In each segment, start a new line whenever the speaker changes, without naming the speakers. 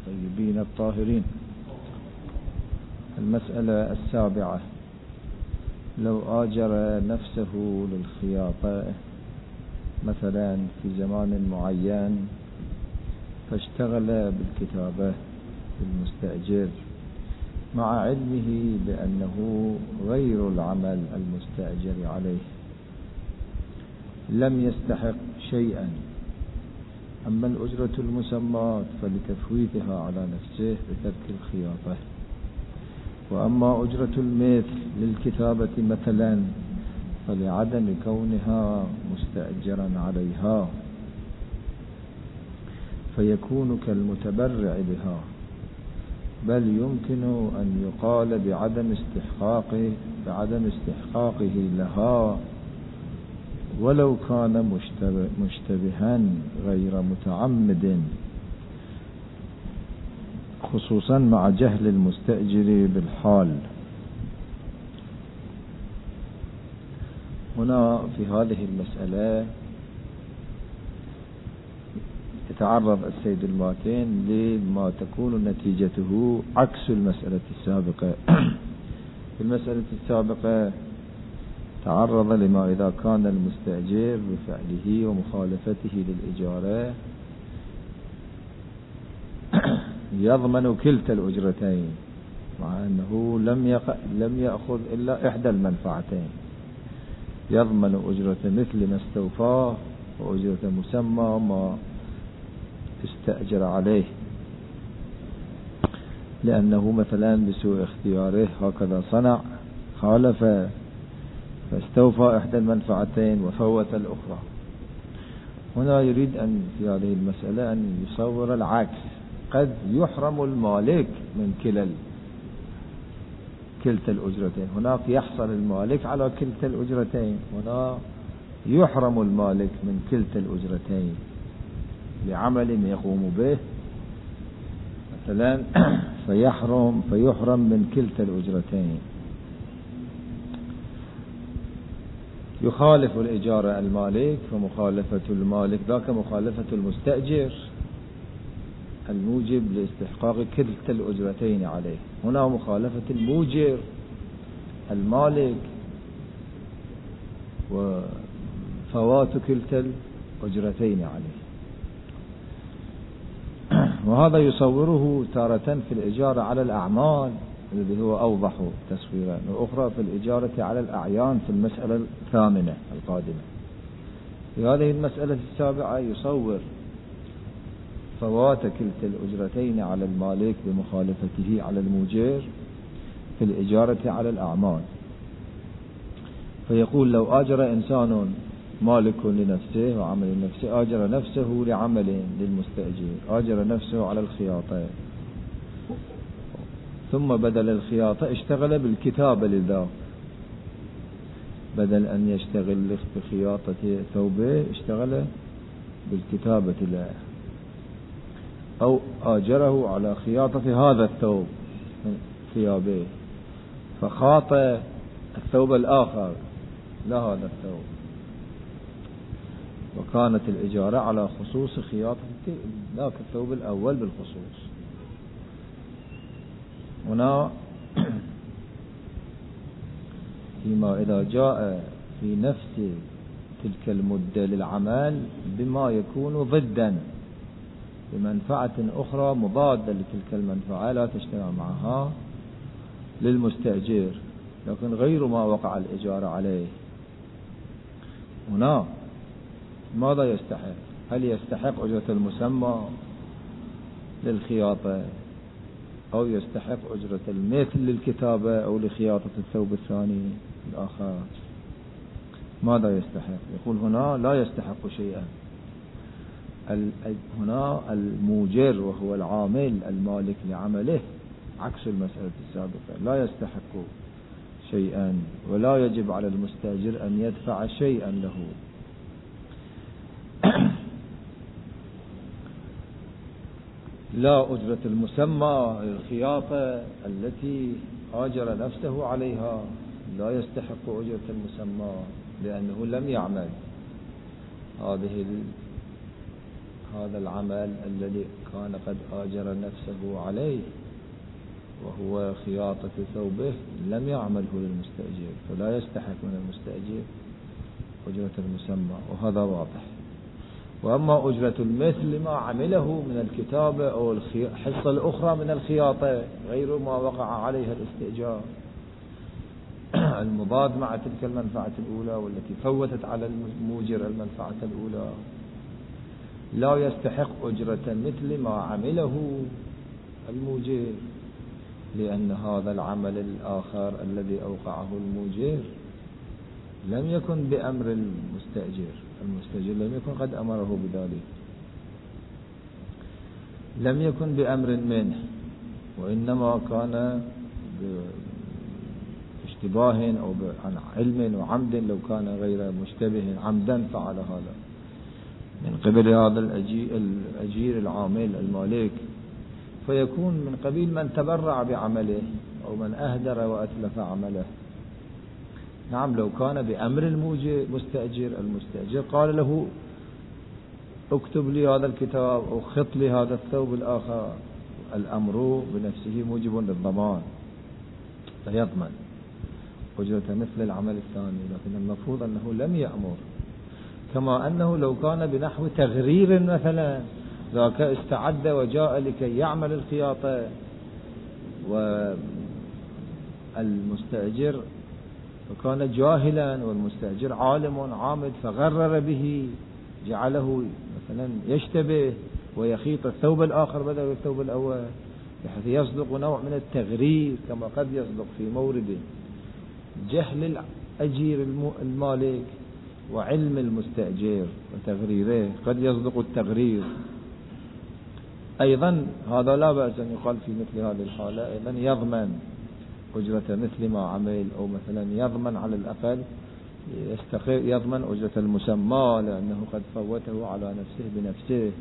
الطيبين الطاهرين. المسألة 7: لو آجر نفسه للخياطة مثلا في زمان معين فاشتغل بالكتابة المستأجر مع علمه بأنه غير العمل المستأجر عليه، لم يستحق شيئا. أما الأجرة المسماة فلتفويتها على نفسه بترك الخياطة، وأما أجرة المثل للكتابة مثلا فلعدم كونها مستأجرا عليها فيكون كالمتبرع بها، بل يمكن أن يقال بعدم استحقاقه لها ولو كان مشتبها غير متعمد، خصوصا مع جهل المستأجر بالحال. هنا في هذه المسألة يتعرض السيد الماتين لما تكون نتيجته عكس المسألة السابقة. في المسألة السابقة تعرض لما إذا كان المستأجر بفعله ومخالفته للإجارة يضمن كلتا الأجرتين، مع أنه لم يأخذ إلا إحدى المنفعتين، يضمن أجرة مثل ما استوفاه وأجرة مسمى ما استأجر عليه، لأنه مثلا بسوء اختياره هكذا صنع، خالف فاستوفى إحدى المنفعتين وفوت الأخرى. هنا يريد أن في هذه المسألة أن يصور العكس، قد يحرم المالك من كلتا الأجرتين. هناك يحصل المالك على كلتا الأجرتين، هنا يحرم المالك من كلتا الأجرتين لعمل يقوم به مثلا فيحرم من كلتا الأجرتين. يخالف الإجارة المالك، ومخالفة المالك ذاك مخالفة المستأجر الموجب لاستحقاق كلتا الأجرتين عليه. هنا مخالفة الموجر المالك وفوات كلتا الأجرتين عليه. وهذا يصوره تارة في الإجارة على الأعمال الذي هو أوضح تصويرا، وأخرى في الإجارة على الأعيان في المسألة 8 القادمة. في هذه المسألة 7 يصور فوات كلتا الأجرتين على المالك بمخالفته على الموجر في الإجارة على الأعمال. فيقول لو آجر إنسان مالك لنفسه وعمل لنفسه، آجر نفسه لعمل للمستأجر، آجر نفسه على الخياطة، ثم بدل الخياطة اشتغل بالكتابة لذا، بدل أن يشتغل بخياطة ثوبه اشتغل بالكتابة له، أو آجره على خياطة هذا الثوب من ثيابه فخاط الثوب الآخر لا هذا الثوب، وكانت الإجارة على خصوص خياطة ذاك الثوب الأول بالخصوص. هنا فيما إذا جاء في نفس تلك المدة للعمل بما يكون ضدا بمنفعة أخرى مضادة لتلك المنفعة لا تجتمع معها للمستأجر، لكن غير ما وقع الإجارة عليه. هنا ماذا يستحق؟ هل يستحق أجرة المسمى للخياطة، أو يستحق أجرة المثل للكتابة، أو لخياطة الثوب الثاني الآخر؟ ماذا يستحق؟ يقول هنا لا يستحق شيئا. هنا الموجر وهو العامل المالك لعمله عكس المسألة السابقة، لا يستحق شيئا، ولا يجب على المستأجر أن يدفع شيئا له. لا أجرة المسمى للخياطة التي آجر نفسه عليها لا يستحق أجرة المسمى، لأنه لم يعمل هذا العمل الذي كان قد آجر نفسه عليه وهو خياطة ثوبه لم يعمله للمستأجر، فلا يستحق من المستأجر أجرة المسمى، وهذا واضح. وأما أجرة المثل لما عمله من الكتابة أو الحصة الأخرى من الخياطة غير ما وقع عليها الاستئجار المضاد مع تلك المنفعة الأولى والتي فوتت على الموجر المنفعة الأولى، لا يستحق أجرة مثل ما عمله الموجر، لأن هذا العمل الآخر الذي أوقعه الموجر لم يكن بأمر المستأجر لم يكن قد أمره بذلك، لم يكن بأمر منه، وإنما كان باشتباه أو عن علم وعمد، لو كان غير مشتبه عمدا فعل هذا من قبل هذا الأجير العامل المالك، فيكون من قبيل من تبرع بعمله أو من أهدر وأتلف عمله. نعم، لو كان بأمر المستأجر قال له اكتب لي هذا الكتاب أو خط لي هذا الثوب الآخر، الأمر بنفسه موجب للضمان فيضمن أجرة مثل العمل الثاني، لكن المفروض أنه لم يأمر. كما أنه لو كان بنحو تغرير مثلا، ذاك استعد وجاء لكي يعمل الخياطة والمستأجر وكان جاهلا والمستأجر عالم عامد فغرر به، جعله مثلا يشتبه ويخيط الثوب الآخر بدل الثوب الأول، بحيث يصدق نوع من التغرير كما قد يصدق في مورد جهل الأجير المالك وعلم المستأجر وتغريره، قد يصدق التغرير. أيضا هذا لا بأس أن يقال في مثل هذه الحالة أيضا يضمن أجرة مثل ما عمل، أو مثلا يضمن على الأقل يضمن أجرة المسمى لأنه قد فوته على نفسه بنفسه.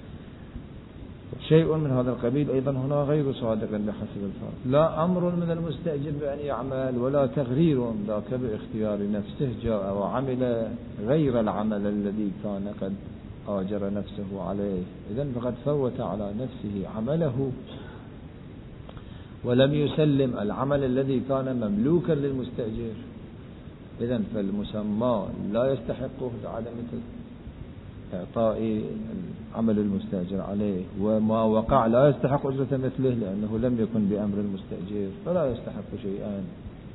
شيء من هذا القبيل أيضا هنا غير صادق بحسب الفرق، لا أمر من المستأجر بأن يعمل ولا تغرير، ذاك باختيار نفسه جاء وعمل غير العمل الذي كان قد آجر نفسه عليه، إذن فقد فوت على نفسه عمله ولم يسلم العمل الذي كان مملوكا للمستأجر. إذن فالمسمى لا يستحقه لعدم إعطاء عمل المستأجر عليه، وما وقع لا يستحق أجرة مثله لأنه لم يكن بأمر المستأجر فلا يستحق شيئا.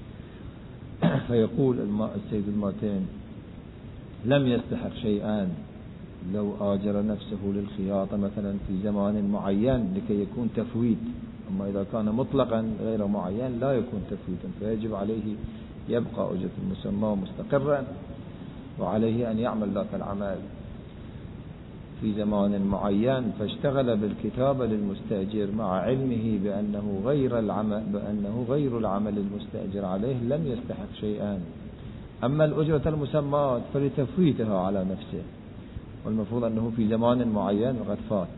فيقول السيد الماتين لم يستحق شيئا لو آجر نفسه للخياطة مثلا في زمان معين لكي يكون تفويت، أما إذا كان مطلقا غير معين لا يكون تفويتا، فيجب عليه يبقى أجرة المسمى مستقرا، وعليه أن يعمل ذاك العمل في زمان معين، فاشتغل بالكتابة للمستأجر مع علمه بأنه غير العمل المستأجر عليه لم يستحق شيئا. أما الأجرة المسمى فلتفويتها على نفسه، والمفروض أنه في زمان معين وقد فات،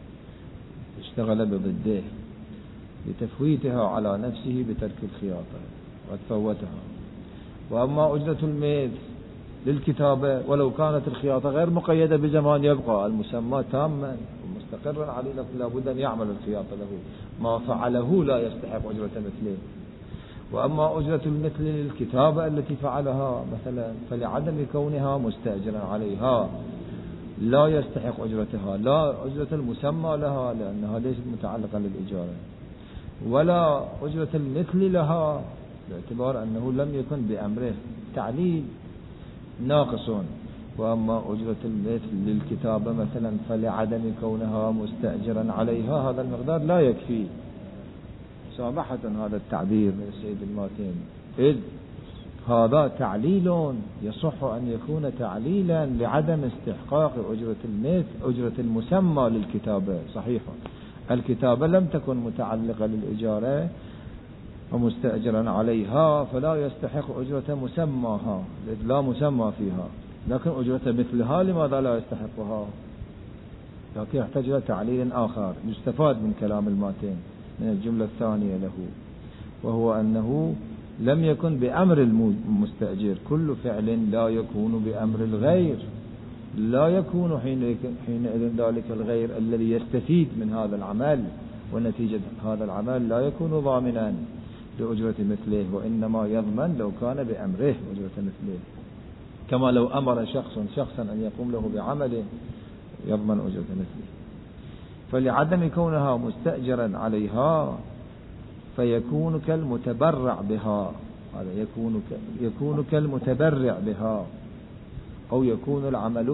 اشتغل بضده لتفويتها على نفسه بترك الخياطة وقد فوتها. وأما أجرة المثل للكتابة ولو كانت الخياطة غير مقيدة بزمان يبقى المسمى تاما ومستقرا عليه، لكن لابد أن يعمل الخياطة له، ما فعله لا يستحق أجرة مثله. وأما أجرة المثل للكتابة التي فعلها مثلا فلعدم كونها مستأجرا عليها لا يستحق أجرتها، لا أجرة المسمى لها لأنها ليست متعلقة للإجارة، ولا أجرة المثل لها باعتبار أنه لم يكن بأمره، تعليل ناقص. وأما أجرة المثل للكتابة مثلا فلعدم كونها مستأجرا عليها هذا المقدار لا يكفي، سامحة هذا التعبير من السيد الماتين، إذ هذا تعليل يصح أن يكون تعليلا لعدم استحقاق أجرة المسمى للكتابة. صحيحة الكتابة لم تكن متعلقة للإجارة ومستأجرا عليها فلا يستحق أجرة مسماها، لا مسمى فيها، لكن أجرة مثلها لماذا لا يستحقها؟ لكن يحتاج إلى تعليل آخر يستفاد من كلام الماتين من الجملة الثانية له، وهو أنه لم يكن بأمر المستأجر، كل فعل لا يكون بأمر الغير لا يكون حينئذ ذلك الغير الذي يستفيد من هذا العمل ونتيجة هذا العمل لا يكون ضامنا لأجرة مثله، وإنما يضمن لو كان بأمره أجرة مثله، كما لو أمر شخصا أن يقوم له بعمل يضمن أجرة مثله. فلعدم كونها مستأجرا عليها فيكون كالمتبرع بها، هذا يكون كالمتبرع بها، أو يكون العمل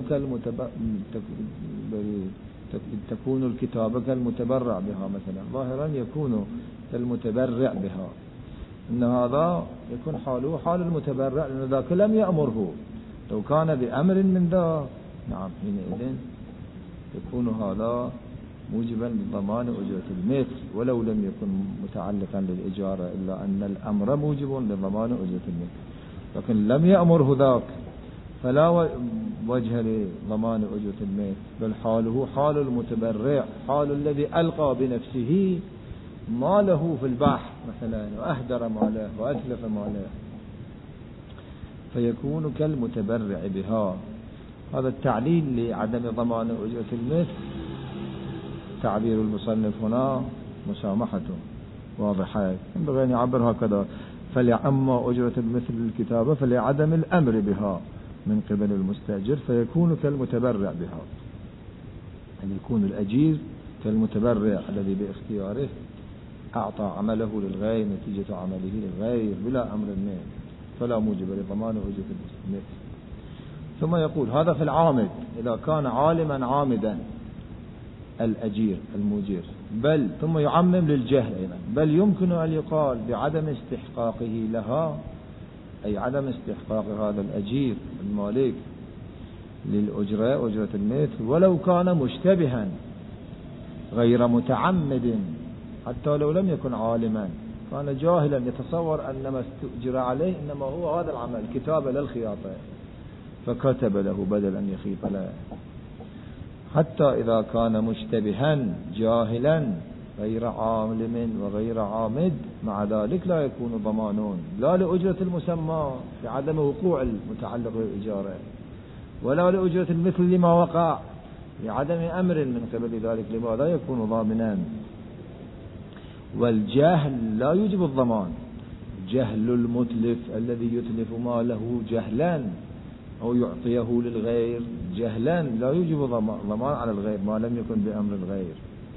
تكون الكتابة كالمتبرع بها مثلا، ظاهرا يكون كالمتبرع بها، إن هذا يكون حاله حال المتبرع لأن ذاك لم يأمره. لو كان بأمر من ذا نعم حينئذ يكون هذا موجبا لضمان أجرة المثل، ولو لم يكن متعلقا للإجارة، إلا أن الأمر موجب لضمان أجرة المثل، لكن لم يأمره ذاك فلا وجه لضمان أجرة المثل، بل حاله حال المتبرع، حال الذي ألقى بنفسه ماله في البحر مثلا وأهدر ماله وأتلف ماله، فيكون كالمتبرع بها. هذا التعليل لعدم ضمان أجرة المثل تعبير المصنف هنا مسامحته واضحة، ينبغي أن يعبر هكذا: فلأما أجرة المثل الكتابة فلعدم الأمر بها من قبل المستأجر فيكون كالمتبرع بها، يعني يكون الأجير كالمتبرع الذي باختياره أعطى عمله للغير نتيجة عمله للغير بلا أمر منه، فلا موجب لضمان أجرة المثل. ثم يقول هذا في العامد إذا كان عالما عامدا الأجير المجير، بل ثم يعمم للجهل أيضا، بل يمكن أن يقال بعدم استحقاقه لها، أي عدم استحقاق هذا الأجير المالك للأجرة أجرة المثل ولو كان مشتبها غير متعمد، حتى لو لم يكن عالما كان جاهلا يتصور أن ما استؤجر عليه إنما هو هذا العمل كتابة للخياطة فكتب له بدل أن يخيط له، حتى إذا كان مشتبها جاهلا غير عالم وغير عامد مع ذلك لا يكون ضمانون لا لأجرة المسمى بعدم وقوع المتعلق بالإجارة، ولا لأجرة المثل لما وقع بعدم أمر من قبل ذلك لما لا يكون ضامنا. والجهل لا يوجب الضمان، جهل المتلف الذي يتلف ماله جهلا أو يعطيه للغير جهلا لا يوجب ضمان على الغير ما لم يكن بأمر الغير،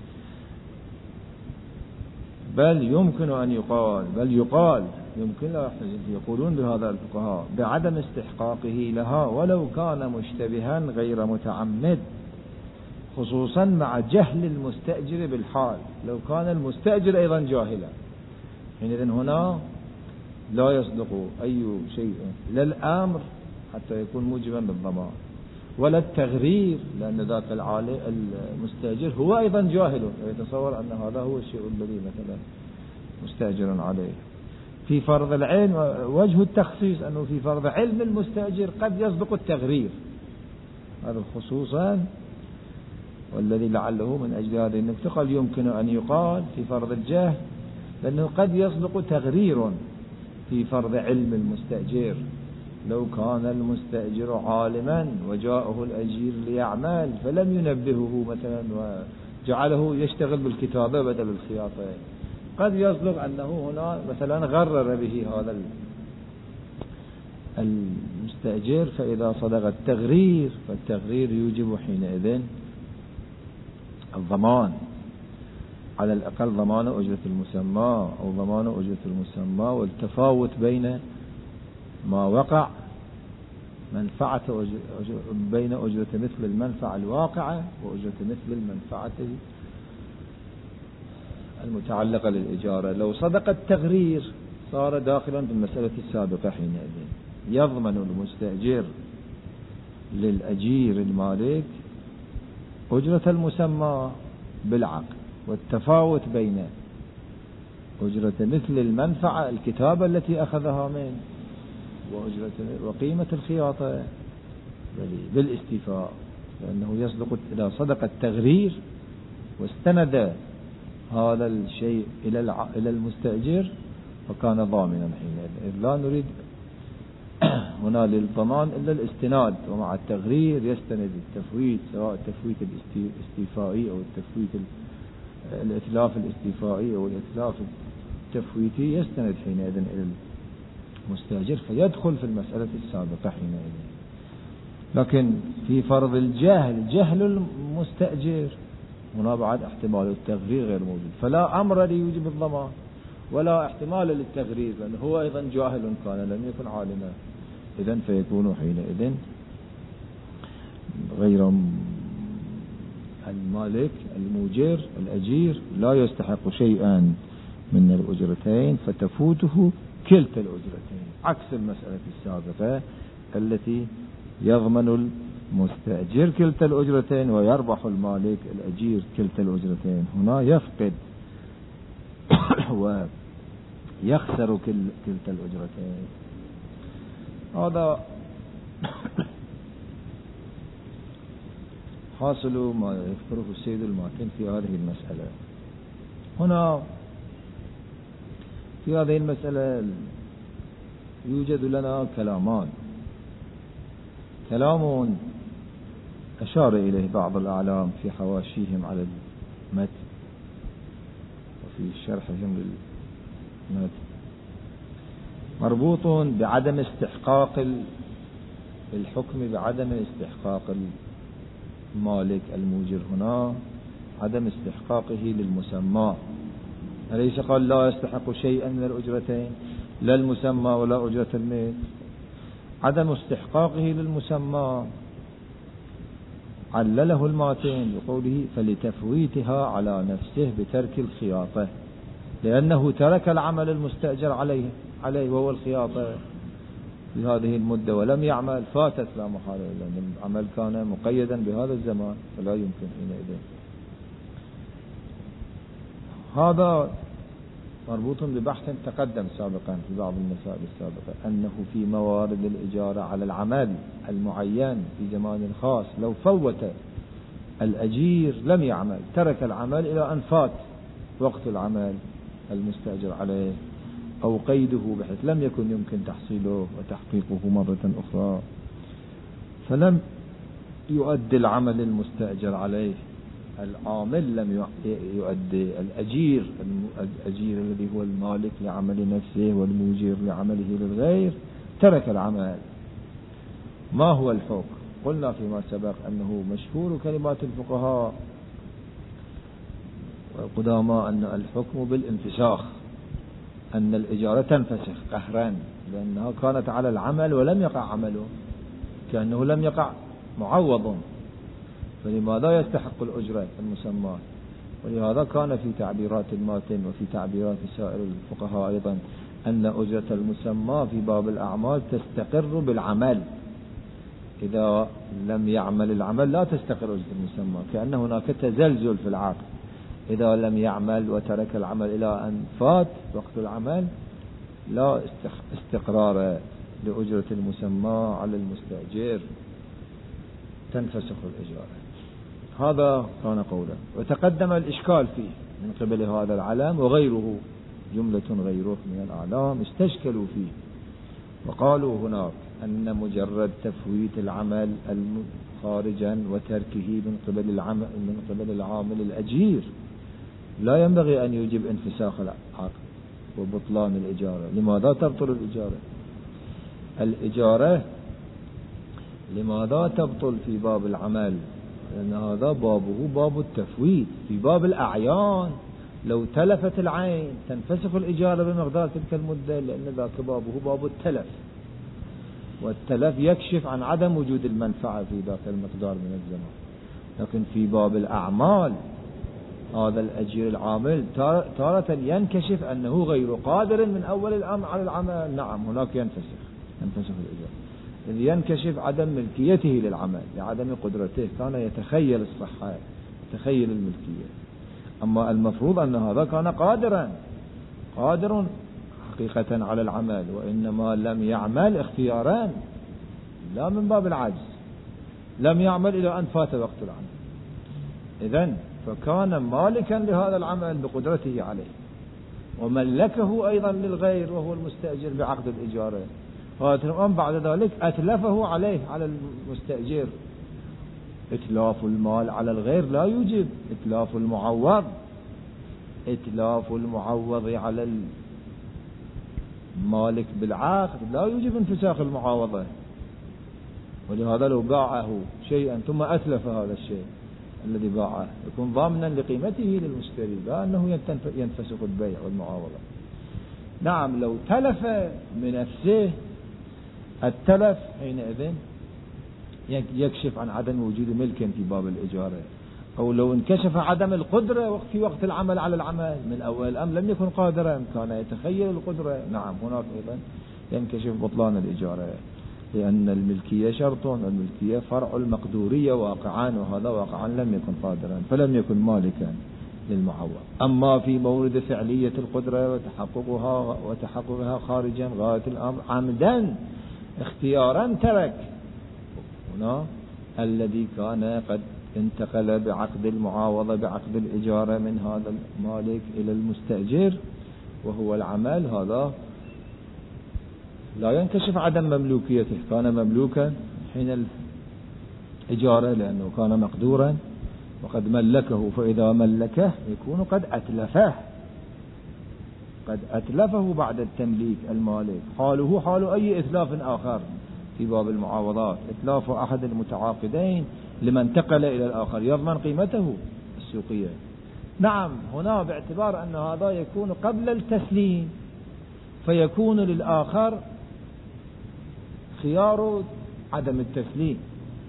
بل يمكن أن يقال يمكن لا يقولون بهذا الفقهاء بعدم استحقاقه لها ولو كان مشتبها غير متعمد، خصوصا مع جهل المستأجر بالحال، لو كان المستأجر أيضا جاهلا حينئذ هنا لا يصدق أي شيء لا الأمر حتى يكون موجبا للضمان ولا التغرير، لأن ذاك المستأجر هو أيضا جاهل ويتصور أن هذا هو الشيء الذي مثلا مستأجر عليه. في فرض العين وجه التخصيص أنه في فرض علم المستأجر قد يصدق التغرير، هذا خصوصا والذي لعله من أجل هذه النكتة قال يمكن أن يقال في فرض الجهل لأنه قد يصدق تغرير في فرض علم المستأجر، لو كان المستأجر عالما وجاءه الأجير ليعمل فلم ينبهه مثلا وجعله يشتغل بالكتابة بدل الخياطة، قد يصدق أنه هنا مثلا غرر به هذا المستأجر، فإذا صدق التغرير فالتغرير يوجب حينئذ الضمان، على الأقل ضمان أجرة المسمى أو ضمان أجرة المسمى، والتفاوت بين ما وقع منفعة بين أجرة مثل المنفعة الواقعة وأجرة مثل المنفعة المتعلقة للإجارة. لو صدق التغرير صار داخلا في المسألة السابقة، حينئذ يضمن المستأجر للأجير المالك أجرة المسمى بالعقد، والتفاوت بين أجرة مثل المنفعة الكتابة التي أخذها منه وقيمة الخياطة بالاستيفاء، لأنه يصدق إذا صدق التغرير واستند هذا الشيء إلى المستأجر فكان ضامنا حينئذ، إذ لا نريد هنا للضمان إلا الاستناد، ومع التغرير يستند التفويت، سواء التفويت الاستيفائي أو التفويت الإتلاف الاستيفائي أو الإتلاف التفويتي، يستند حينئذ إلى المستأجر فيدخل في المسألة السابقة حينئذ. لكن في فرض الجهل، جهل المستأجر، هنا بعد احتمال التغرير غير موجود، فلا أمر ليوجب الضمان ولا احتمال للتغرير، لأنه هو أيضا جاهل كان لم يكن عالما، إذن فيكون حينئذ غير المالك الموجر الأجير لا يستحق شيئا من الأجرتين، فتفوته كلتا الأجرتين، عكس المسألة السابقة التي يضمن المستأجر كلتا الأجرتين ويربح المالك الأجير كلتا الأجرتين. هنا يفقد ويخسر كلتا الأجرتين. هذا حاصل ما يذكره السيد الماتن في هذه المسألة. هنا في هذه المسألة يوجد لنا كلامان. كلام أشار إليه بعض الأعلام في حواشيهم على المتن وفي شرحهم للمتن، مربوط بعدم استحقاق الحكم، بعدم استحقاق المالك الموجر هنا، عدم استحقاقه للمسمى. أليس قال لا يستحق شيئا من الأجرتين، لا المسمى ولا أجرة الميت؟ عدم استحقاقه للمسمى علله الماتن بقوله فلتفويتها على نفسه بترك الخياطة، لأنه ترك العمل المستأجر عليه وهو الخياطة في هذه المدة ولم يعمل، فاتت لا محالة، لأن العمل كان مقيدا بهذا الزمان فلا يمكن حينئذ. هذا مربوط ببحث تقدم سابقا في بعض المسائل السابقة، أنه في موارد الإجارة على العمل المعين في زمان خاص، لو فوت الأجير لم يعمل، ترك العمل إلى أن فات وقت العمل المستأجر عليه، أو قيده بحيث لم يكن يمكن تحصيله وتحقيقه مرة أخرى، فلم يؤدي العمل المستأجر عليه، العامل لم يؤدي، الأجير الذي هو المالك لعمل نفسه والموجر لعمله للغير ترك العمل. ما هو الحكم؟ قلنا فيما سبق أنه مشهور كلمات الفقهاء والقدامى أن الحكم بالانفساخ، أن الإجارة تنفسخ قهرا، لأنها كانت على العمل ولم يقع عمله، كأنه لم يقع معوض، فلماذا يستحق الأجرة المسمى؟ ولهذا كان في تعبيرات الماتن وفي تعبيرات سائر الفقهاء أيضا أن أجرة المسمى في باب الأعمال تستقر بالعمل، إذا لم يعمل العمل لا تستقر أجرة المسمى، كأن هناك تزلزل في العقد، إذا لم يعمل وترك العمل إلى أن فات وقت العمل لا استقرار لأجرة المسمى على المستأجر، تنفسخ الإجارة. هذا كان قولا. وتقدم الإشكال فيه من قبل هذا العلم وغيره، جملة غيره من الأعلام استشكلوا فيه وقالوا هناك أن مجرد تفويت العمل خارجا وتركه من قبل العامل الأجير لا ينبغي أن يوجب انفساخ العقد وبطلان الإجارة. لماذا تبطل الإجارة لماذا تبطل في باب العمل؟ لأن هذا بابه باب التفويت. في باب الأعيان لو تلفت العين تنفسخ الإجارة بمقدار تلك المدة، لأن ذاك بابه باب التلف، والتلف يكشف عن عدم وجود المنفعة في ذاك المقدار من الزمان. لكن في باب الأعمال هذا الأجير العامل تارة ينكشف أنه غير قادر من أول الأمر على العمل، نعم هناك ينفسخ الإجارة، إذ ينكشف عدم ملكيته للعمل لعدم قدرته، كان يتخيل الصحة يتخيل الملكية. أما المفروض أن هذا كان قادر حقيقة على العمل، وإنما لم يعمل اختيارا لا من باب العجز، لم يعمل إلى أن فات وقت العمل، إذن فكان مالكا لهذا العمل بقدرته عليه، وملكه أيضا للغير وهو المستأجر بعقد الإجارة، غاية الأمر بعد ذلك أتلفه عليه على المستأجر. إتلاف المال على الغير لا يوجب إتلاف المعوض. إتلاف المعوض على المالك بالعقد لا يوجب انفساخ المعاوضة. ولهذا لو باعه شيئا ثم أتلف هذا الشيء الذي باعه يكون ضامنا لقيمته للمشتري، لا أنه ينفسخ البيع والمعاوضة. نعم لو تلف بنفسه، التلف حينئذ يكشف عن عدم وجود ملك في باب الإجارة، أو لو انكشف عدم القدرة في وقت العمل على العمل من أول الأمر لم يكن قادرا، كان يتخيل القدرة، نعم هناك أيضا ينكشف بطلان الإجارة، لأن الملكية شرط، والملكية فرع المقدورية واقعا، وهذا واقعا لم يكن قادرا فلم يكن مالكا للمعوض. أما في مورد فعلية القدرة وتحققها خارجا غاية الأمر عمدا اختيارا ترك، هنا الذي كان قد انتقل بعقد المعاوضة بعقد الإجارة من هذا المالك إلى المستأجر وهو العمل، هذا لا ينكشف عدم مملوكيته، كان مملوكا حين الإجارة لأنه كان مقدورا وقد ملكه، فإذا ملكه يكون قد أتلفه بعد التمليك المالك. حاله حال أي إتلاف آخر في باب المعاوضات، إتلاف أحد المتعاقدين لمن انتقل إلى الآخر يضمن قيمته السوقية. نعم هنا باعتبار أن هذا يكون قبل التسليم، فيكون للآخر خيار عدم التسليم.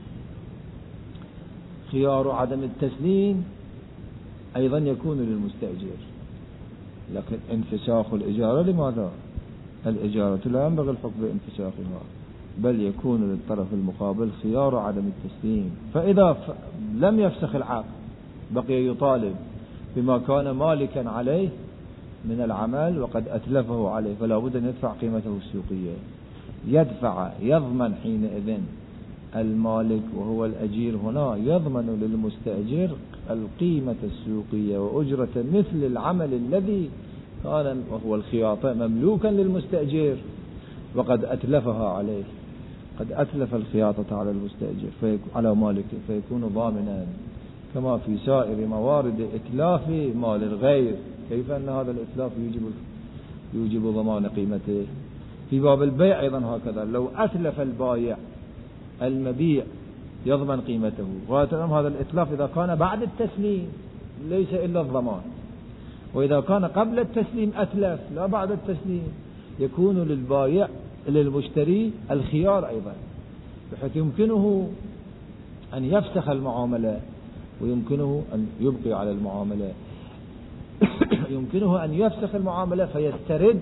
خيار عدم التسليم أيضا يكون للمستأجر، لكن انفساخ الإجارة لماذا؟ الإجارة لا ينبغي الحكم بانفساخها، بل يكون للطرف المقابل خيار عدم التسليم. فإذا لم يفسخ العقد بقي يطالب بما كان مالكا عليه من العمل وقد أتلفه عليه، فلا بد أن يدفع قيمته السوقية. يضمن حينئذ المالك وهو الأجير هنا يضمن للمستأجر القيمة السوقية وأجرة مثل العمل الذي كان وهو الخياطة مملوكا للمستأجر وقد أتلفها عليه، قد أتلف الخياطة على المستأجر على مالكه، فيكون ضامنا كما في سائر موارد إتلاف مال الغير. كيف أن هذا الإتلاف يوجب ضمان قيمته؟ في باب البيع أيضا هكذا، لو أتلف البائع المبيع يضمن قيمته. غاية الأمر هذا الإتلاف إذا كان بعد التسليم ليس إلا الضمان، وإذا كان قبل التسليم أتلف لا بعد التسليم يكون للبائع للمشتري الخيار أيضا، بحيث يمكنه أن يفسخ المعاملة ويمكنه أن يبقي على المعاملة. يمكنه أن يفسخ المعاملة فيسترد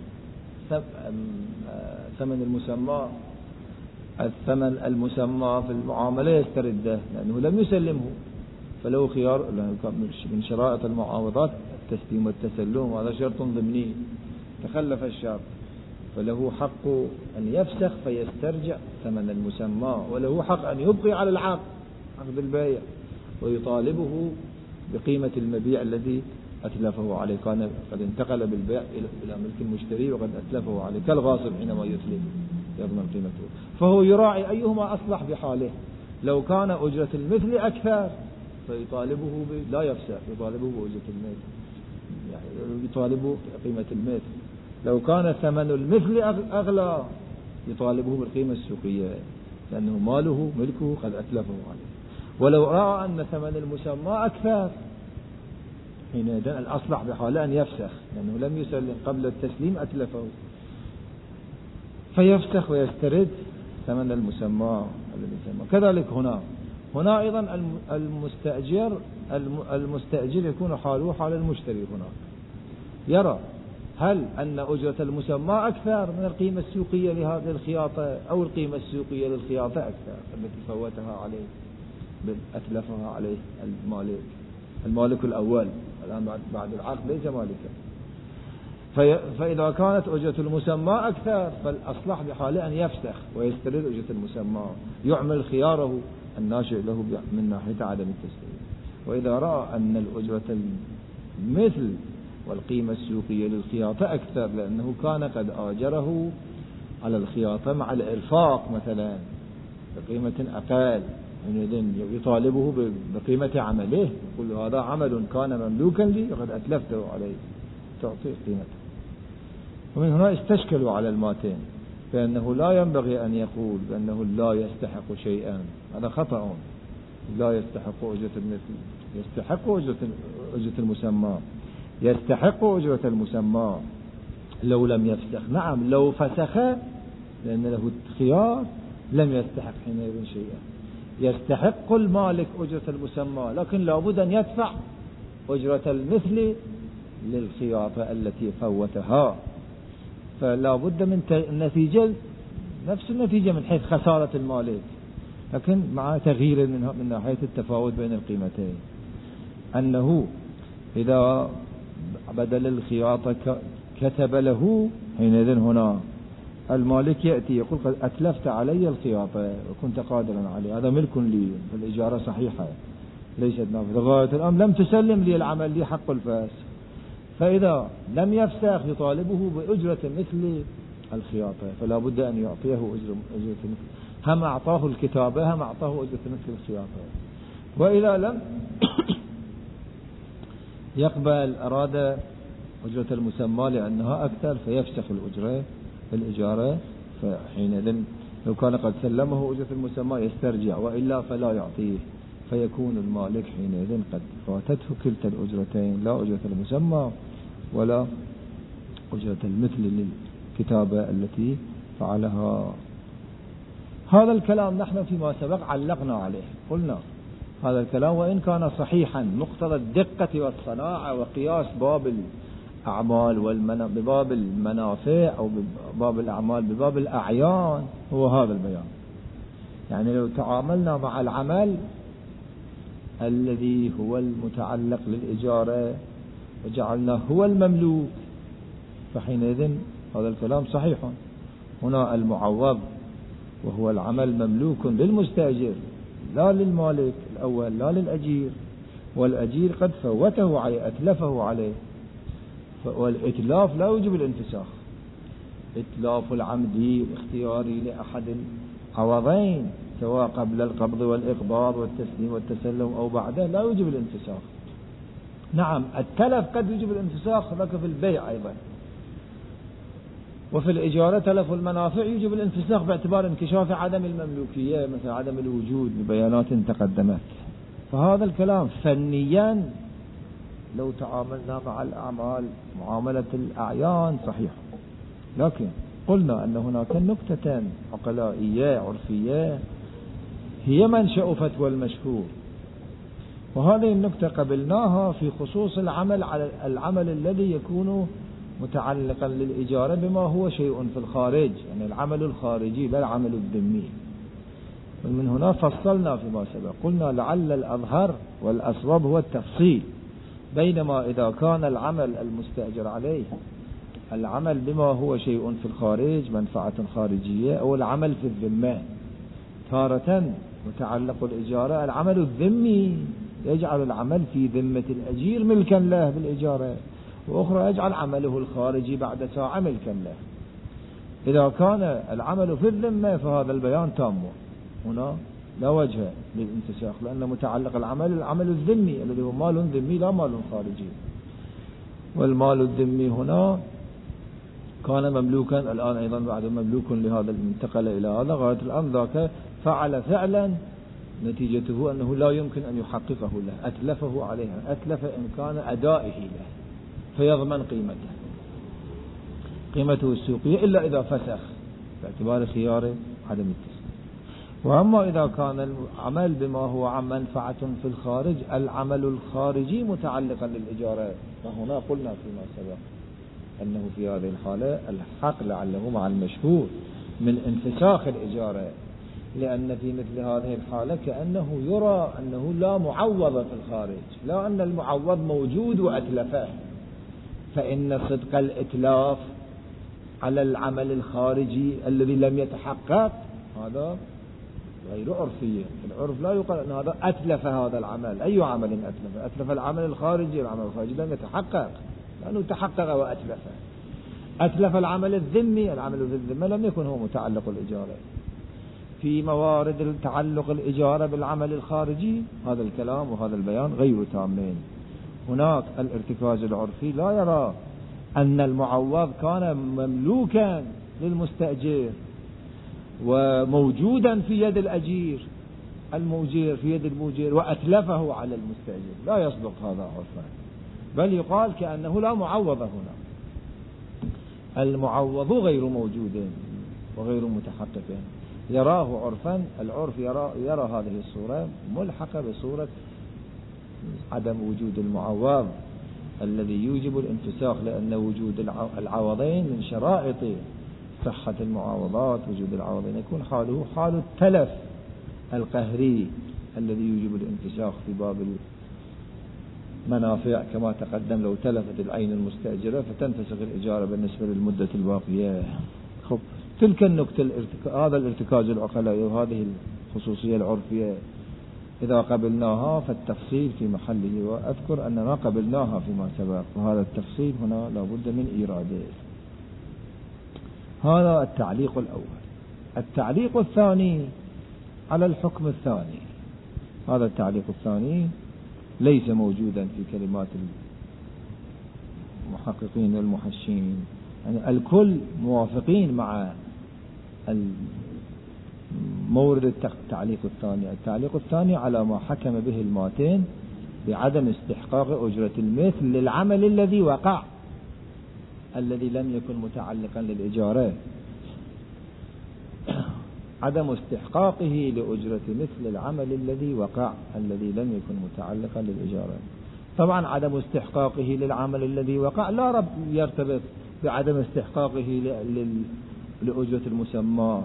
ثمن الثمن المسمى في المعاملة يسترده لأنه لم يسلمه، فله خيار. من شرائط المعاوضات التسليم والتسلم، وهذا شرط ضمني تخلف الشرط، فله حق أن يفسخ فيسترجع ثمن المسمى، وله حق أن يبقي على العقد عقد البيع ويطالبه بقيمة المبيع الذي أتلفه عليه، كان قد انتقل بالبيع إلى ملك المشتري وقد أتلفه عليه، كالغاصب حينما يتلف يضمن قيمته. فهو يراعي أيهما أصلح بحاله. لو كان أجرة المثل أكثر فيطالبه لا يفسخ، يطالبه بأجرة المثل، يعني يطالبه قيمة المثل. لو كان ثمن المثل أغلى يطالبه بالقيمة السوقية لأنه ماله ملكه قد أتلفه عليه. ولو رأى أن ثمن المسمى أكثر حينئذ الأصلح بحاله أن يفسخ، لأنه لم يسلم قبل التسليم أتلفه، فيفسخ ويسترد ثمن المسمى الذي سمى. كذلك هنا أيضا المستأجر يكون حاله حال المشتري، هناك يرى هل أن أجرة المسمى أكثر من القيمة السوقية لهذه الخياطة أو القيمة السوقية للخياطة أكثر التي فوتها عليه أتلفها عليه المالك الأول، الآن بعد العقد ليس مالكا. فإذا كانت أجرة المسمى أكثر فالأصلح بحاله أن يفسخ ويسترد أجرة المسمى، يعمل خياره الناشئ له من ناحية عدم التسليم. وإذا رأى أن الأجرة المثل والقيمة السوقية للخياطة أكثر لأنه كان قد آجره على الخياطة مع الإرفاق مثلا بقيمة أقل، يطالبه بقيمة عمله، يقول هذا عمل كان مملوكا لي وقد أتلفته عليه، تعطيه قيمته. ومن هنا استشكلوا على الماتين بأنه لا ينبغي أن يقول بأنه لا يستحق شيئا، هذا خطأ. لا يستحق أجرة المثل، يستحق أجرة المسمى، يستحق أجرة المسمى لو لم يفسخ. نعم لو فسخ لأن له الخيار لم يستحق حينئذ شيئا. يستحق المالك أجرة المسمى لكن لابد أن يدفع أجرة المثل للخياطة التي فوتها، فلا بد من النتيجة نفس النتيجة من حيث خسارة المالك، لكن مع تغيير من ناحية التفاوت بين القيمتين، أنه إذا بدل الخياطة كتب له حينئذ هنا المالك يأتي يقول قد أتلفت علي الخياطة وكنت قادرا عليه، هذا ملك لي، فالإجارة صحيحة ليست نافذة، غاية الأمر لم تسلم لي العمل، لي حق الفسخ. فإذا لم يفسخ يطالبه بأجرة مثل الخياطة، فلا بد أن يعطيه أجرة مثل، هم أعطاه الكتابة هم أعطاه أجرة مثل الخياطة. وإذا لم يقبل أراد أجرة المسمى لأنها أكثر فيفسخ الإجارة، فحينئذ لو كان قد سلمه أجرة المسمى يسترجع، وإلا فلا يعطيه، فيكون المالك حينئذ قد فاتته كلتا الأجرتين، لا أجرة المسمى ولا أجرة المثل للكتابة التي فعلها. هذا الكلام نحن فيما سبق علقنا عليه، قلنا هذا الكلام وإن كان صحيحا مقتضى الدقة والصناعة وقياس باب الأعمال بباب المنافع أو بباب الأعمال بباب الأعيان هو هذا البيان. يعني لو تعاملنا مع العمل الذي هو المتعلق للإجارة وجعلناه هو المملوك فحينئذ هذا الكلام صحيح. هنا المعوض وهو العمل مملوك للمستأجر لا للمالك الأول لا للأجير، والأجير قد فوته عليه أتلفه عليه، والإتلاف لا يوجب الانفساخ. إتلاف العمدي الاختياري لأحد عوضين سواء قبل القبض والإقباض والتسليم والتسلم أو بعده لا يوجب الانفساخ. نعم التلف قد يوجب الانفساخ لك في البيع أيضا، وفي الإجارة تلف المنافع يوجب الانفساخ باعتبار انكشاف عدم المملوكية مثل عدم الوجود ببيانات تقدمت. فهذا الكلام فنيا لو تعاملنا مع الأعمال معاملة الأعيان صحيح، لكن قلنا أن هناك نكتة عقلائية عرفية هي منشأ فتوى المشهور، وهذه النكتة قبلناها في خصوص العمل على العمل الذي يكون متعلقا للإجارة بما هو شيء في الخارج، يعني العمل الخارجي لا العمل الذمي. ومن هنا فصلنا فيما سبق قلنا لعل الأظهر والأصوب هو التفصيل، بينما إذا كان العمل المستأجر عليه العمل بما هو شيء في الخارج منفعة خارجية أو العمل في الذمة، تارة متعلق الإجارة العمل الذمي يجعل العمل في ذمة الأجير ملكا له بالإجارة، وأخرى يجعل عمله الخارجي بعد ساعة ملكا له. إذا كان العمل في الذمة فهذا البيان تام، هنا لا وجه للانتساخ لأنه متعلق العمل الذمي الذي هو مال ذمي لا مال خارجي، والمال الذمي هنا كان مملوكا الآن أيضا بعد مملوك لهذا المنتقل إلى هذا، غاية الأمر ذاك فعل فعلا نتيجته أنه لا يمكن أن يحققه له، أتلفه عليها، أتلف إمكان أدائه له فيضمن قيمته السوقية إلا إذا فسخ باعتبار خيار عدم التسليم. وأما إذا كان العمل بما هو منفعة في الخارج العمل الخارجي متعلقا للإجارة، فهنا قلنا فيما سبق أنه في هذه الحالة الحق لعله مع المشهور من انفساخ الإجارة، لأن في مثل هذه الحالة كأنه يرى أنه لا معوض في الخارج، لا أن المعوض موجود وأتلفه، فإن صدق الإتلاف على العمل الخارجي الذي لم يتحقق هذا غير عرفية. العرف لا يقال أن هذا أتلف هذا العمل، أي عمل أتلف العمل الخارجي، العمل الخارجي لم يتحقق لأنه تحقق وأتلفه. أتلف العمل الذمي، العمل الذمي لم يكن هو متعلق الإجارة. في موارد تعلق الإجارة بالعمل الخارجي هذا الكلام وهذا البيان غير تامين. هناك الارتكاز العرفي لا يرى أن المعوض كان مملوكا للمستأجر وموجودا في يد الأجير، الموجير في يد الموجير وأتلفه على المستأجر، لا يصدق هذا عرفا، بل يقال كأنه لا معوض هنا، المعوض غير موجود وغير متحقق، يراه عرفا. العرف يرى هذه الصورة ملحقة بصورة عدم وجود المعوض الذي يوجب الانفساخ، لأن وجود العوضين من شرائط صحة المعاوضات. وجود العوضين يكون حاله حال التلف القهري الذي يوجب الانفساخ في باب المنافع كما تقدم، لو تلفت العين المستأجرة فتنفسخ الإجارة بالنسبة للمدة الباقية. خب تلك النكتة، هذا الارتكاز العقلائي وهذه الخصوصية العرفية إذا قبلناها فالتفصيل في محله، وأذكر أننا قبلناها فيما سبق، وهذا التفصيل هنا لابد من إيراده. هذا التعليق الأول. التعليق الثاني على الحكم الثاني، هذا التعليق الثاني ليس موجودا في كلمات المحققين والمحشين، يعني الكل موافقين مع مورد التعليق الثاني. التعليق الثاني على ما حكم به الماتين بعدم استحقاق أجرة المثل للعمل الذي وقع الذي لم يكن متعلقا للإجارة، عدم استحقاقه لأجرة مثل العمل الذي وقع الذي لم يكن متعلقا للإجارة. طبعا عدم استحقاقه للعمل الذي وقع لا يرتبط بعدم استحقاقه لأجرة المسمى،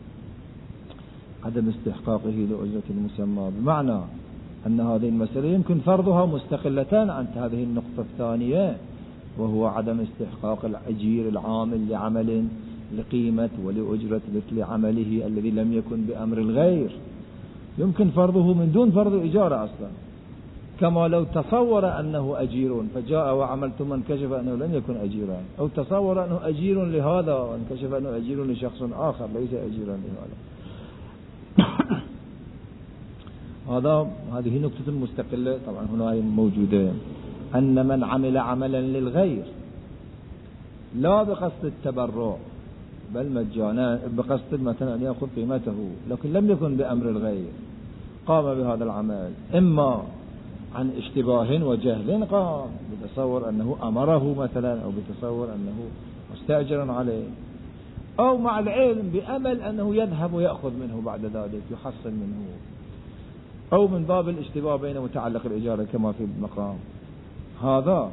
عدم استحقاقه لأجرة المسمى بمعنى أن هذه المسألة يمكن فرضها مستقلة عن هذه النقطة الثانية، وهو عدم استحقاق الأجير العامل لعمل لقيمة ولأجرة مثل عمله الذي لم يكن بأمر الغير، يمكن فرضه من دون فرض إجارة أصلا، كما لو تصور أنه أجير فجاء وعمل ثم انكشف أنه لم يكن أجيرا، أو تصور أنه أجير لهذا وانكشف أنه أجير لشخص آخر ليس أجيرا لهذا. هذه نقطة مستقلة. طبعا هنا موجودة أن من عمل عملا للغير لا بقصد التبرع بل مجانا، بقصد مثلا أن يأخذ قيمته، لكن لم يكن بأمر الغير، قام بهذا العمل إما عن اشتباه وجهل، قام بتصور أنه أمره مثلا، أو بتصور أنه مستأجر عليه، أو مع العلم بأمل أنه يذهب ويأخذ منه بعد ذلك يحصل منه، أو من باب الاشتباه بين متعلق الإجارة كما في المقام. هذا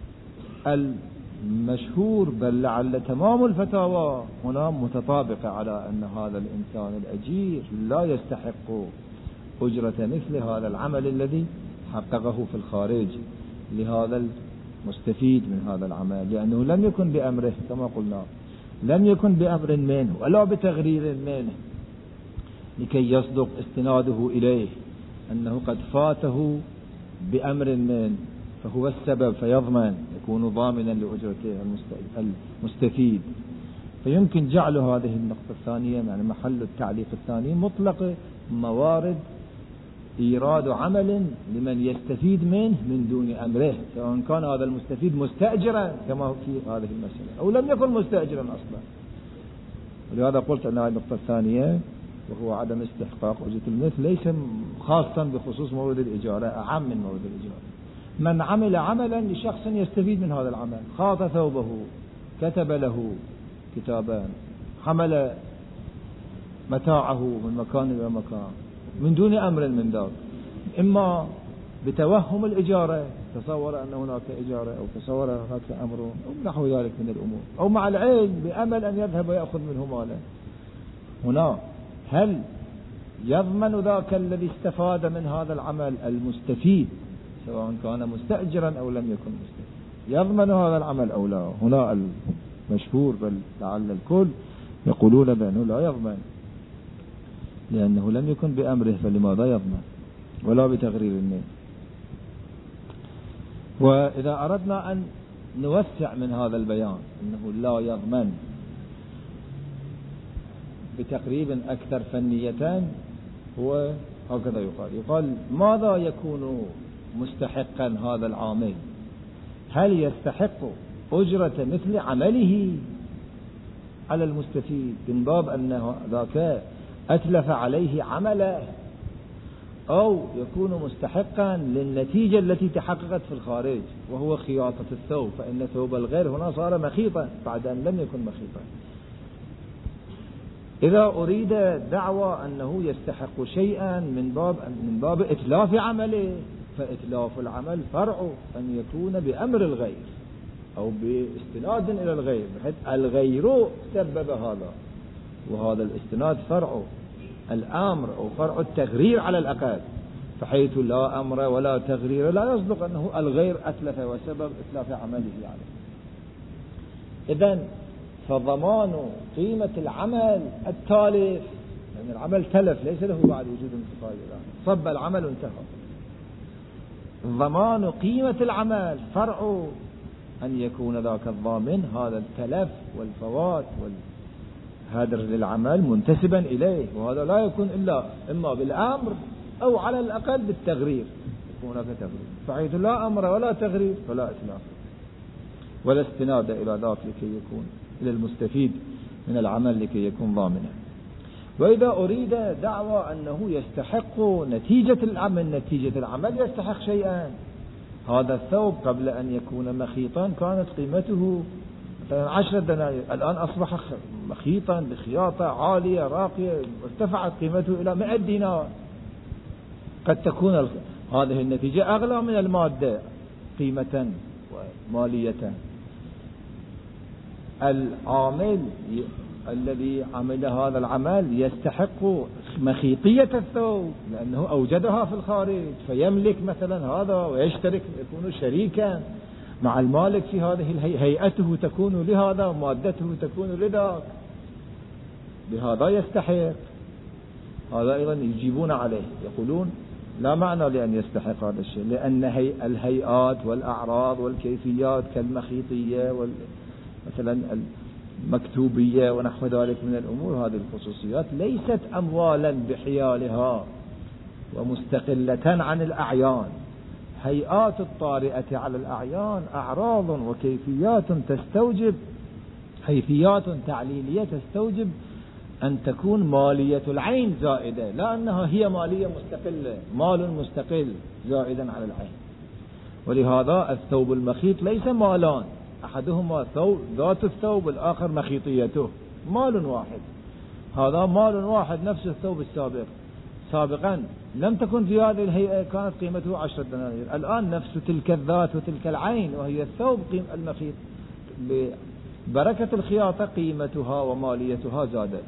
المشهور بل لعل تمام الفتاوى هنا متطابقة على أن هذا الإنسان الأجير لا يستحق أجرة مثل هذا العمل الذي حققه في الخارج لهذا المستفيد من هذا العمل، لأنه لم يكن بأمره كما قلنا، لم يكن بأمر منه ولا بتغرير منه لكي يصدق استناده إليه أنه قد فاته بأمر منه فهو السبب فيضمن، يكون ضامنا لأجرته المستفيد. فيمكن جعل هذه النقطة الثانية يعني محل التعليق الثاني مطلق موارد إيراد عمل لمن يستفيد منه من دون أمره، سواء كان هذا المستفيد مستأجرا كما في هذه المسألة أو لم يكن مستأجرا أصلا. ولهذا قلت أن هذه النقطة الثانية وهو عدم استحقاق أجرة المثل ليس خاصا بخصوص مورد الإجارة، أعم من مورد الإجارة. من عمل عملا لشخص يستفيد من هذا العمل، خاط ثوبه، كتب له كتابا، حمل متاعه من مكان إلى مكان من دون أمر من ذلك، إما بتوهم الإجارة، تصور أن هناك إجارة، أو تصور أن هناك أمر، أو نحو ذلك من الأمور، أو مع العلم بأمل أن يذهب ويأخذ منه مالا. هنا هل يضمن ذاك الذي استفاد من هذا العمل المستفيد سواء كان مستأجرا أو لم يكن مستأجرا، يضمن هذا العمل أو لا؟ هنا المشهور بل لعل الكل يقولون بأنه لا يضمن، لأنه لم يكن بأمره، فلماذا يضمن؟ ولا بتغرير منه. وإذا أردنا أن نوسع من هذا البيان أنه لا يضمن بتقريب أكثر فنية. هو هكذا يقال ماذا يكون مستحقا هذا العامل؟ هل يستحق أجرة مثل عمله على المستفيد من باب أنه ذاك أتلف عليه عمله، أو يكون مستحقا للنتيجة التي تحققت في الخارج وهو خياطة الثوب، فإن ثوب الغير هنا صار مخيطا بعد أن لم يكن مخيطا. إذا أريد دعوى أنه يستحق شيئا من باب إتلاف عمله، فإتلاف العمل فرع أن يكون بأمر الغير أو باستناد إلى الغير، بحيث الغير سبب هذا، وهذا الاستناد فرع الأمر أو فرع التغرير على الأقل، فحيث لا أمر ولا تغرير لا يصدق أنه الغير أتلف وسبب إتلاف عمله عليه. إذن فضمان قيمة العمل التالف، لأن العمل تلف ليس له بعد وجود انتقال الآن، صب العمل انتهى. ضمان قيمة العمل فرع أن يكون ذاك الضامن هذا التلف والفوات والهدر للعمل منتسبا إليه، وهذا لا يكون إلا إما بالأمر أو على الأقل بالتغرير، يكون هناك تغرير، فحيث لا أمر ولا تغرير فلا إتلاف ولا استناد إلى ذاك لكي يكون إلى المستفيد من العمل لكي يكون ضامنا. وإذا أريد دعوى أنه يستحق نتيجة العمل يستحق شيئا، هذا الثوب قبل أن يكون مخيطا كانت قيمته 10 دنانير، الآن أصبح مخيطا بخياطة عالية راقية ارتفعت قيمته إلى 100 دينار. قد تكون هذه النتيجة أغلى من المادة قيمة ومالية. العامل الذي عمل هذا العمل يستحق مخيطية الثوب لأنه أوجدها في الخارج، فيملك مثلا هذا ويشترك، يكون شريكا مع المالك في هذه هيئته تكون لهذا ومادته تكون لذاك، بهذا يستحق. هذا أيضا يجيبون عليه، يقولون لا معنى لأن يستحق هذا الشيء، لأن الهيئات والأعراض والكيفيات كالمخيطية مثلا المكتوبية ونحو ذلك من الأمور، هذه الخصوصيات ليست أموالا بحيالها ومستقلة عن الأعيان. هيئات الطارئة على الأعيان أعراض وكيفيات تستوجب، حيثيات تعليلية تستوجب أن تكون مالية العين زائدة، لا أنها هي مالية مستقلة، مال مستقل زائدا على العين. ولهذا الثوب المخيط ليس مالان، أحدهما ذات الثوب والآخر مخيطيته، مال واحد. هذا مال واحد نفس الثوب السابق، سابقا لم تكن في هذه الهيئة كانت قيمته 10 دنانير، الآن نفس تلك الذات وتلك العين وهي الثوب المخيط ببركة الخياطة قيمتها وماليتها زادت.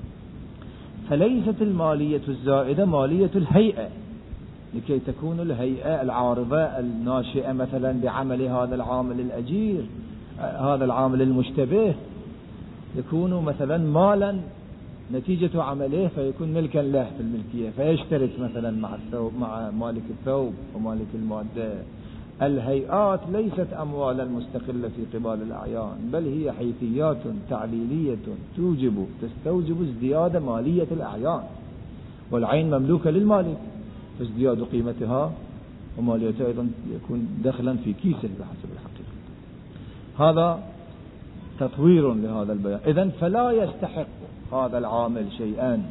فليست المالية الزائدة مالية الهيئة، لكي تكون الهيئة العارضة الناشئة مثلا بعمل هذا العامل الأجير، هذا العامل المشتبه، يكون مثلا مالا نتيجة عمله فيكون ملكا له في الملكية، فيشترك مثلا مع مالك الثوب ومالك المادة. الهيئات ليست أموالا مستقلة في قبال الأعيان، بل هي حيثيات تعليلية تستوجب ازدياد مالية الأعيان، والعين مملوكة للمالك، فازدياد قيمتها وماليتها أيضا يكون دخلا في كيسه بحسب الحقيقة. هذا تطوير لهذا البيان. إذن فلا يستحق هذا العامل شيئا،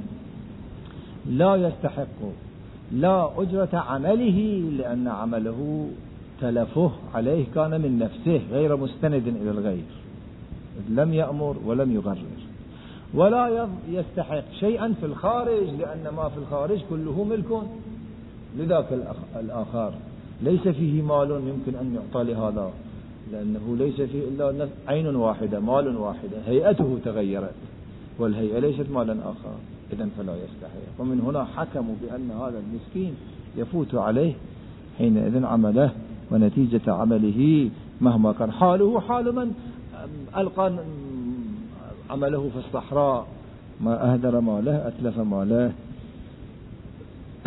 لا يستحق لا أجرة عمله، لأن عمله تلفه عليه كان من نفسه غير مستند إلى الغير، لم يأمر ولم يغرر. ولا يستحق شيئا في الخارج، لأن ما في الخارج كله ملك لذاك الآخر، ليس فيه مال يمكن أن يعطى لهذا، لأنه ليس فيه إلا عين واحدة، مال واحدة، هيئته تغيرت والهيئة ليست مالا آخر، إذن فلا يستحق. ومن هنا حكموا بأن هذا المسكين يفوت عليه حينئذ عمله ونتيجة عمله مهما كان حاله حال من ألقى عمله في الصحراء، ما أهدر ماله أتلف ماله.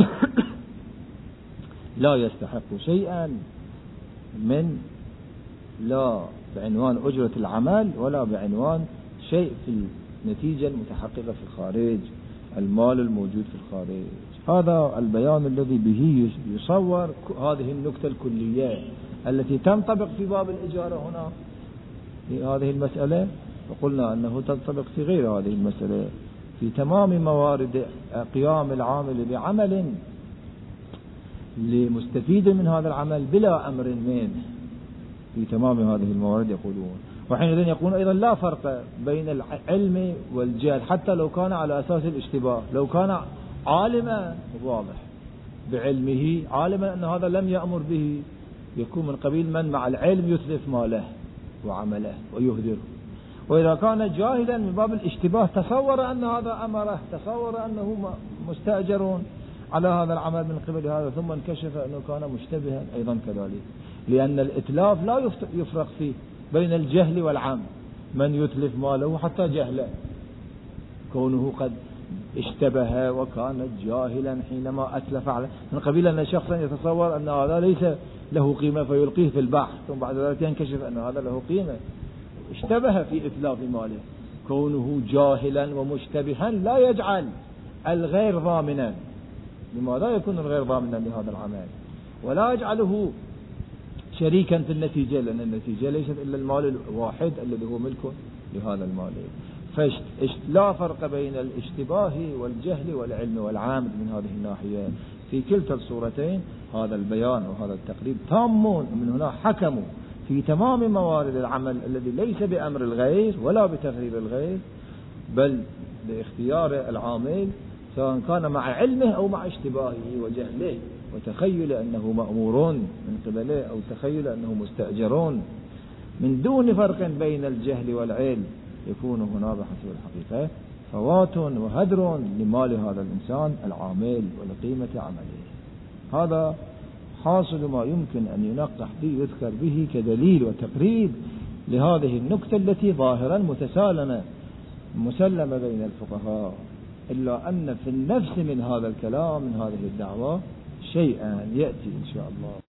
لا يستحق شيئا من لا بعنوان أجرة العمل ولا بعنوان شيء في النتيجة المتحققة في الخارج، المال الموجود في الخارج. هذا البيان الذي به يصور هذه النكتة الكلية التي تنطبق في باب الإجارة هنا في هذه المسألة، وقلنا أنه تنطبق في غير هذه المسألة في تمام موارد قيام العامل بعمل لمستفيد من هذا العمل بلا أمر منه، في تمام هذه الموارد يقولون. وحينئذ يقولون أيضا لا فرق بين العلم والجهل حتى لو كان على أساس الاشتباه. لو كان عالما واضح بعلمه، عالما أن هذا لم يأمر به، يكون من قبيل من مع العلم يتلف ماله وعمله ويهدره. وإذا كان جاهلا من باب الاشتباه، تصور أن هذا أمره، تصور أنه مستأجر على هذا العمل من قبل هذا، ثم انكشف أنه كان مشتبها أيضا كذلك، لأن الإتلاف لا يفرق فيه بين الجهل والعام. من يتلف ماله حتى جهله، كونه قد اشتبه وكان جاهلا حينما أتلف عليه، من قبيل أن شخصا يتصور أن هذا ليس له قيمة فيلقيه في البحر، ثم بعد ذلك ينكشف أن هذا له قيمة، اشتبه في إتلاف ماله. كونه جاهلا ومشتبها لا يجعل الغير ضامنا. لماذا يكون الغير ضامنا لهذا العمل؟ ولا يجعله شريكا في النتيجة، لأن النتيجة ليست إلا المال الواحد الذي هو ملك لهذا المال. فلا فرق بين الاشتباه والجهل والعلم والعامد من هذه الناحية. في كلتا الصورتين هذا البيان وهذا التقريب تامون. من هنا حكموا في تمام موارد العمل الذي ليس بأمر الغير ولا بتغيير الغير، بل باختيار العامل سواء كان مع علمه أو مع اشتباهه وجهله وتخيل أنه مأمور من قبله أو تخيل أنه مستأجرون، من دون فرق بين الجهل والعلم. يكون هنا بحسب الحقيقة فوات وهدر لمال هذا الإنسان العامل ولقيمة عمله. هذا حاصل ما يمكن أن ينقح به يذكر به كدليل وتقريب لهذه النكتة التي ظاهرا متسالمة مسلمة بين الفقهاء، إلا أن في النفس من هذا الكلام من هذه الدعوة شيئا يأتي إن شاء الله.